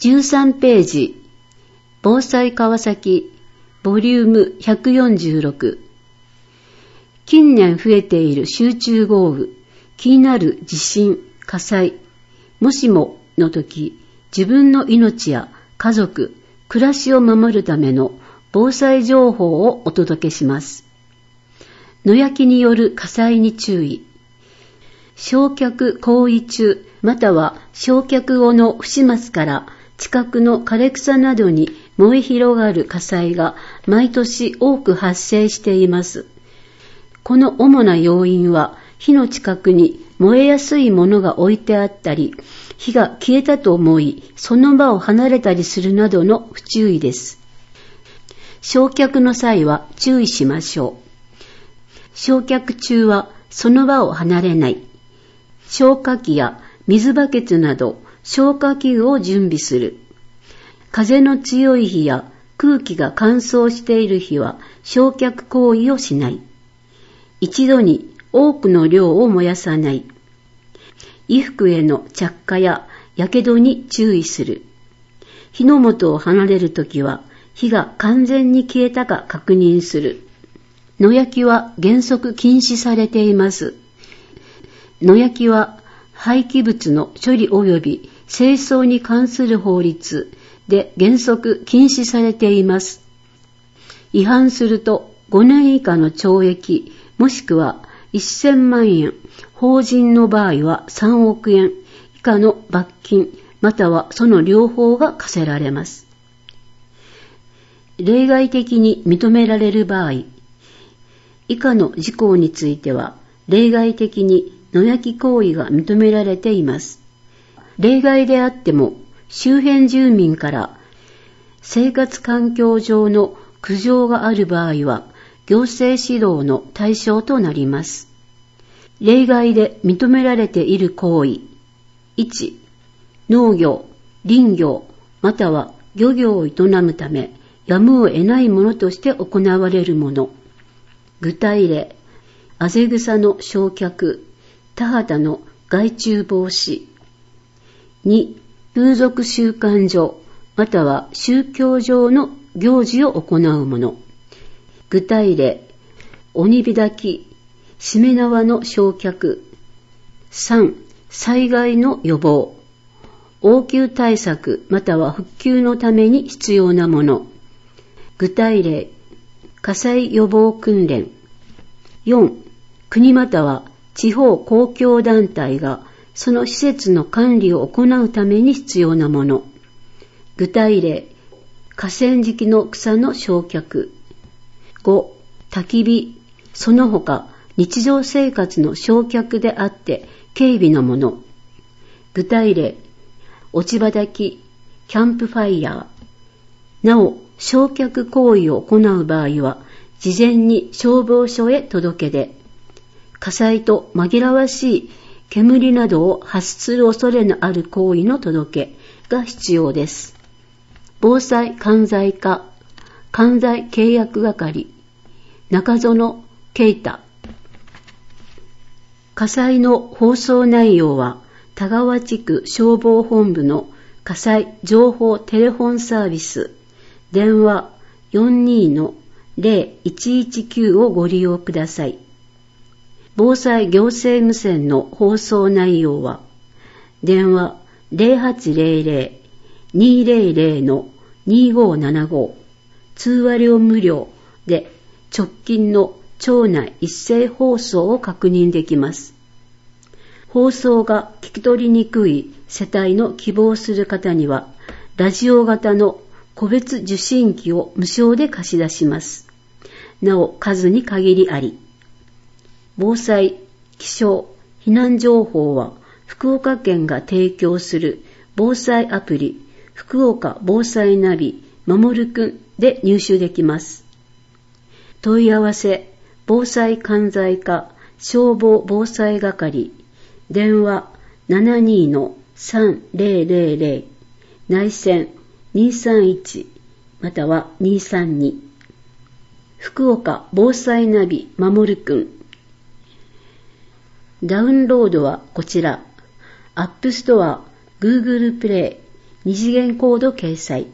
13ページ、防災川崎、ボリューム146。近年増えている集中豪雨、気になる地震、火災、もしもの時、自分の命や家族、暮らしを守るための防災情報をお届けします。野焼きによる火災に注意。焼却行為中、または焼却後の不始末から近くの枯れ草などに燃え広がる火災が毎年多く発生しています。この主な要因は、火の近くに燃えやすいものが置いてあったり、火が消えたと思い、その場を離れたりするなどの不注意です。焼却の際は注意しましょう。焼却中はその場を離れない。消火器や水バケツなど消火器具を準備する。風の強い日や空気が乾燥している日は焼却行為をしない。一度に多くの量を燃やさない。衣服への着火や火傷に注意する。火の元を離れるときは火が完全に消えたか確認する。野焼きは原則禁止されています。野焼きは廃棄物の処理及び清掃に関する法律で原則禁止されています。違反すると5年以下の懲役もしくは1000万円、法人の場合は3億円以下の罰金またはその両方が課せられます。例外的に認められる場合、以下の事項については例外的に野焼き行為が認められています。例外であっても周辺住民から生活環境上の苦情がある場合は行政指導の対象となります。例外で認められている行為。1、農業、林業、または漁業を営むためやむを得ないものとして行われるもの。具体例、あぜ草の焼却、田畑の害虫防止。2、風俗習慣上、または宗教上の行事を行うもの。具体例、鬼火焚き、しめ縄の焼却。3、災害の予防。応急対策または復旧のために必要なもの。具体例、火災予防訓練。4、国または地方公共団体がその施設の管理を行うために必要なもの。具体例、河川敷の草の焼却。5、焚き火、その他日常生活の焼却であって軽微なもの。具体例、落ち葉焚き、キャンプファイヤー。なお、焼却行為を行う場合は、事前に消防署へ届け出、火災と紛らわしい煙などを発する恐れのある行為の届けが必要です。防災管財課、管財契約係、中園啓太。火災の放送内容は、田川地区消防本部の火災情報テレフォンサービス、電話 42-0119 をご利用ください。防災行政無線の放送内容は、電話 0800-200-2575、通話料無料で直近の町内一斉放送を確認できます。放送が聞き取りにくい世帯の希望する方には、ラジオ型の個別受信機を無償で貸し出します。なお、数に限りあり。防災、気象、避難情報は、福岡県が提供する防災アプリ、福岡防災ナビ、まもるくんで入手できます。問い合わせ、防災管財課、消防防災係、電話 72-3000、内線231または232。福岡防災ナビまもるくん。ダウンロードはこちら。アップストア、Google プレイ、 二次元コード掲載。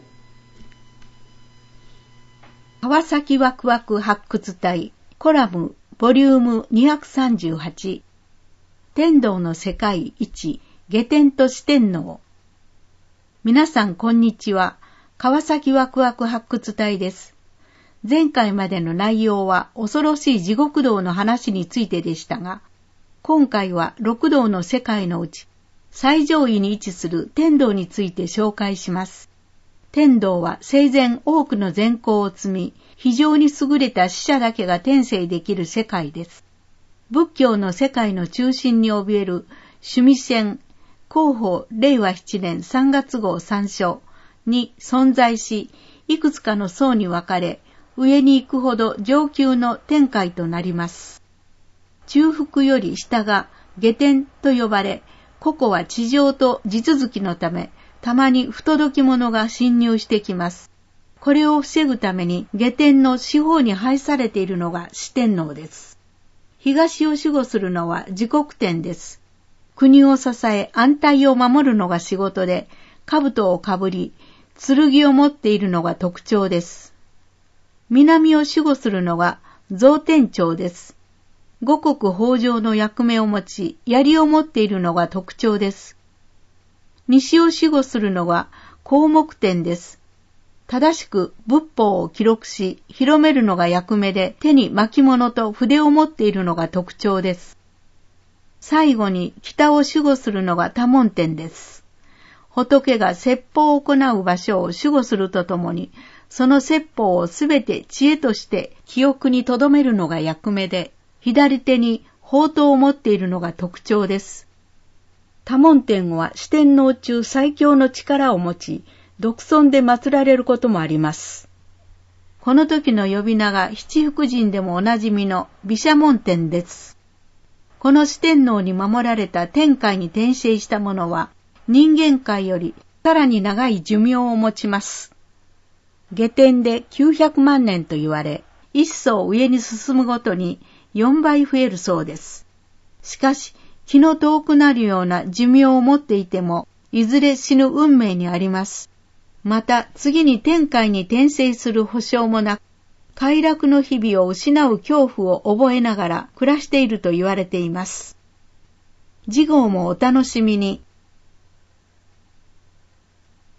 川崎ワクワク発掘隊コラムボリューム238、天道の世界一下天と四天王。皆さんこんにちは。川崎ワクワク発掘隊です。前回までの内容は恐ろしい地獄道の話についてでしたが、今回は六道の世界のうち最上位に位置する天道について紹介します。天道は生前多くの善行を積み、非常に優れた死者だけが転生できる世界です。仏教の世界の中心に怯える須弥山広報令和7年3月号参照に存在し、いくつかの層に分かれ、上に行くほど上級の天界となります。中腹より下が下天と呼ばれ、ここは地上と地続きのため、たまに不届き者が侵入してきます。これを防ぐために下天の四方に配されているのが四天王です。東を守護するのは持国天です。国を支え安泰を守るのが仕事で、兜をかぶり、剣を持っているのが特徴です。南を守護するのが増天長です。五穀豊穣の役目を持ち、槍を持っているのが特徴です。西を守護するのが項目天です。正しく仏法を記録し、広めるのが役目で、手に巻物と筆を持っているのが特徴です。最後に北を守護するのが多聞天です。仏が説法を行う場所を守護するとともに、その説法をすべて知恵として記憶に留めるのが役目で、左手に宝刀を持っているのが特徴です。多聞天は四天王中最強の力を持ち、独尊で祀られることもあります。この時の呼び名が七福神でもおなじみの毘沙門天です。この四天王に守られた天界に転生した者は、人間界よりさらに長い寿命を持ちます。下天で900万年と言われ、一層上に進むごとに4倍増えるそうです。しかし、気の遠くなるような寿命を持っていても、いずれ死ぬ運命にあります。また、次に天界に転生する保証もなく、快楽の日々を失う恐怖を覚えながら暮らしていると言われています。次号もお楽しみに。